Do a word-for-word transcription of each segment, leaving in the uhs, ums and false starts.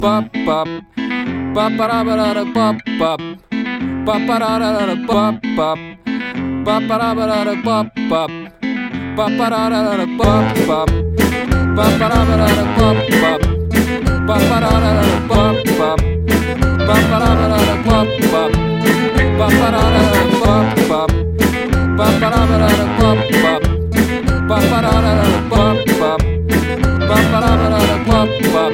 pop pop pop pop pop pop pop pop Ba-ba-da-ba-da-da, pop-pop. Ba-ba-da-da-da, pop-pop. Ba-ba-da-ba-da-da, pop-pop. Ba-ba-da-da-da, pop-pop. Ba-ba-da-ba-da-da, pop-pop. Ba-ba-da-da-da, pop-pop. Ba-ba-da-ba-da-da, pop-pop. Ba-ba-da-da-da, pop-pop. Ба-ба-да-да-да, pop-pop.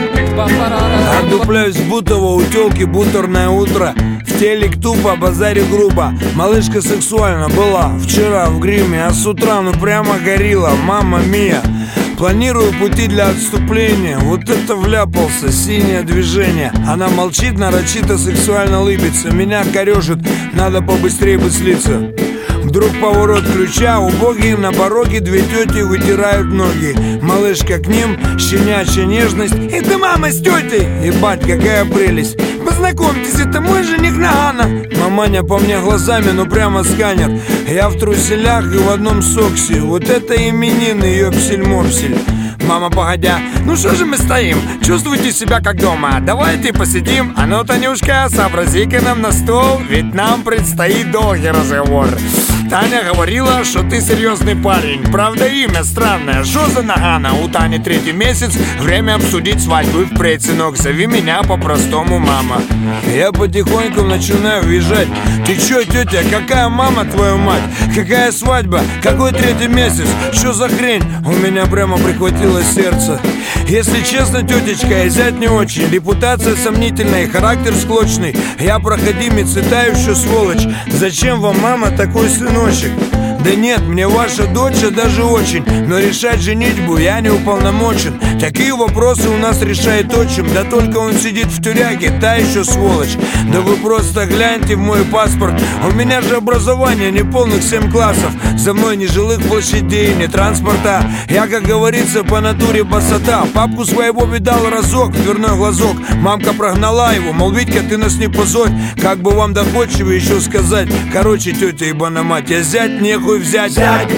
Отдупляюсь в Бутово, у тёлки бутерное утро. В телек тупо, базарю грубо. Малышка сексуально была вчера в гриме, а с утра ну прямо горила, мамма мия. Планирую пути для отступления. Вот это вляпался, синее движение. Она молчит, нарочито сексуально лыбится. Меня корёжит, надо побыстрее бы слиться. Вдруг поворот ключа, убогие на пороге две тети вытирают ноги. Малышка к ним, щенячья нежность. Это мама с тетей, ебать, какая прелесть. Познакомьтесь, это мой жених Нагана. Маманя по мне глазами, ну прямо сканер. Я в труселях и в одном соксе. Вот это именины, ёпсель-мопсель. Мама, погодя, ну что же мы стоим? Чувствуйте себя как дома. Давайте посидим. А ну, Танюшка, сообрази-ка нам на стол, ведь нам предстоит долгий разговор. Таня говорила, что ты серьезный парень. Правда, имя странное. Что за Нагана? У Тани третий месяц. Время обсудить свадьбу. Впредь, сынок, зови меня по-простому мама. Я потихоньку начинаю въезжать. Ты чё, тетя, какая мама, твою мать? Какая свадьба? Какой третий месяц? Что за хрень? У меня прямо прихватило сердце. Если честно, тетечка, я зять не очень. Репутация сомнительная, характер склочный. Я проходимец и тающая сволочь. Зачем вам, мама, такой сыночек? Да нет, мне ваша дочь даже очень. Но решать женитьбу я не уполномочен. Такие вопросы у нас решает отчим. Да только он сидит в тюряге, та еще сволочь. Да вы просто гляньте в мой паспорт. У меня же образование неполных семь классов. За мной ни жилых площадей, ни транспорта. Я, как говорится, по натуре басота. Папку своего видал разок, дверной глазок. Мамка прогнала его, мол, Витька, ты нас не позорь. Как бы вам доходчиво еще сказать. Короче, тетя ебана мать, я зять, нехуй взять. Зять,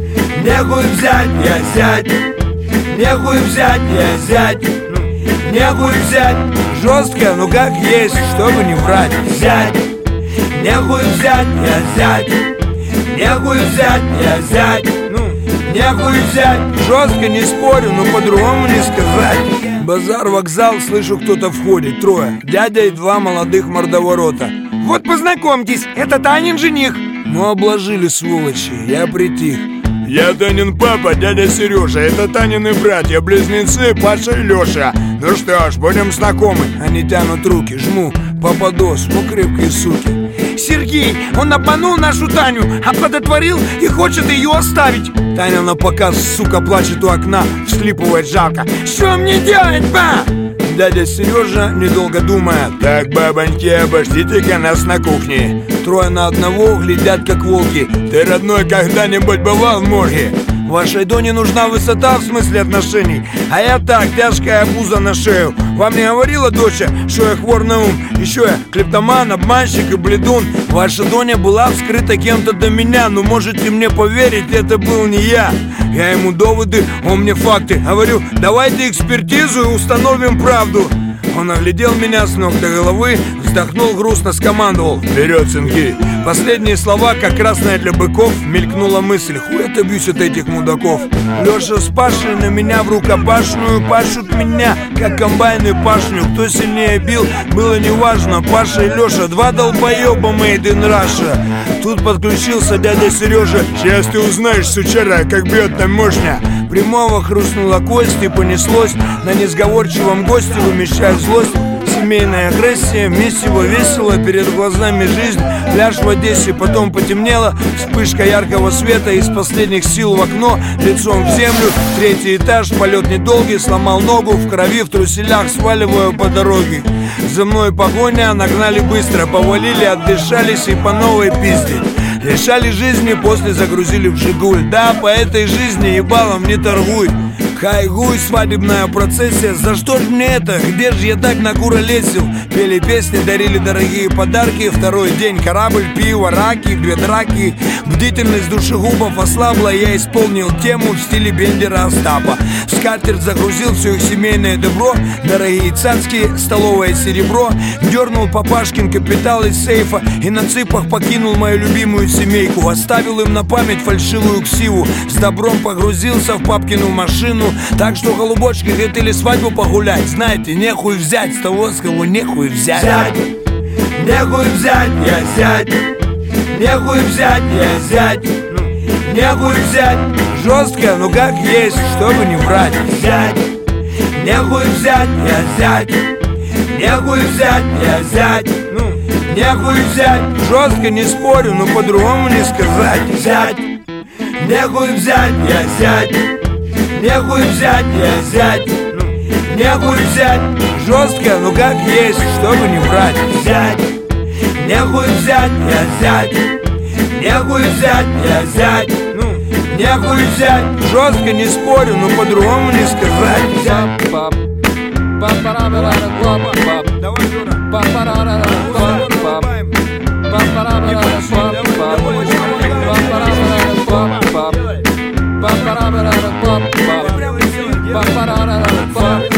нехуй взять, я зять. Нехуй взять, я зять. Нехуй взять. Жестко, ну как есть, чтобы не врать. Зять, нехуй взять, я зять. Нехуй взять, я зять. Нехуй взять. Жестко не спорю, но по-другому не сказать. Базар, вокзал, слышу, кто-то входит. Трое, дядя и два молодых мордоворота. Вот познакомьтесь, это Танин жених. Ну обложили, сволочи, я притих. Я Танин папа, дядя Сережа. Это Танины братья-близнецы Паша и Леша. Ну что ж, будем знакомы. Они тянут руки, жму, попадос, ну крепкие суки. Сергей, он обманул нашу Таню, оплодотворил и хочет ее оставить. Таня на показ, сука, плачет у окна, всхлипывает жалко. Что мне делать, ба? Дядя Сережа, недолго думая: так, бабоньки, обождите-ка нас на кухне. Трое на одного глядят, как волки. Ты, родной, когда-нибудь бывал в морге? Вашей Доне нужна высота в смысле отношений. А я так, тяжкая обуза на шею. Вам не говорила доча, что я хвор на ум? Еще я клептоман, обманщик и бледун. Ваша Доня была вскрыта кем-то до меня. Но можете мне поверить, это был не я. Я ему доводы, он мне факты. Говорю, давайте экспертизу и установим правду. Он оглядел меня с ног до головы, вздохнул грустно, скомандовал: вперед, сынки! Последние слова, как красная для быков, мелькнула мысль: хуй отобьюсь от этих мудаков. Леша с Пашей на меня в рукопашную пашут меня, как комбайны пашню. Кто сильнее бил, было неважно. Паша и Леша, два долбоеба made in Russia. Тут подключился дядя Сережа. Сейчас ты узнаешь, сучара, как бьет там мощня. Прямого хрустнула кость и понеслось. На несговорчивом госте вымещая злость. Семейная агрессия, месиво весело, перед глазами жизнь. Пляж в Одессе, потом потемнело. Вспышка яркого света, из последних сил в окно, лицом в землю. Третий этаж, полет недолгий, сломал ногу. В крови, в труселях, сваливаю по дороге. За мной погоня, нагнали быстро. Повалили, отдышались и по новой пиздить. Лишали жизни, после загрузили в Жигуль. Да, по этой жизни ебалом не торгуй. Хайгуй, свадебная процессия. За что ж мне это? Где же я так накуролесил? Пели песни, дарили дорогие подарки. Второй день корабль, пиво, раки, две драки. Бдительность душегубов ослабла. Я исполнил тему в стиле Бендера Остапа. В скатерть загрузил все их семейное добро. Дорогие цацки, столовое серебро. Дернул папашкин капитал из сейфа и на цыпах покинул мою любимую семейку. Оставил им на память фальшивую ксиву. С добром погрузился в папкину машину. Так что, голубочки, хотели свадьбу погулять. Знаете, нехуй взять с того, с кого нехуй взять. Зять, нехуй взять, я зять. Нехуй взять, я зять. Нехуй взять. Жестко, ну как есть, чтобы не врать. Зять, нехуй взять, я зять. Нехуй взять, я зять. Нехуй взять. Жестко не спорю, но по-другому не сказать. Зять, нехуй взять, я зять. Нехуй взять, я зять. Нехуй взять. Жестко, ну как есть, чтобы не врать. Зять, нехуй взять, я зять. Нехуй взять, я зять. Нехуй взять. Жестко не спорю, но по-другому не сказать. Пап, пап, пап, Давай, Жора. пап, пап, пап, пап, пап,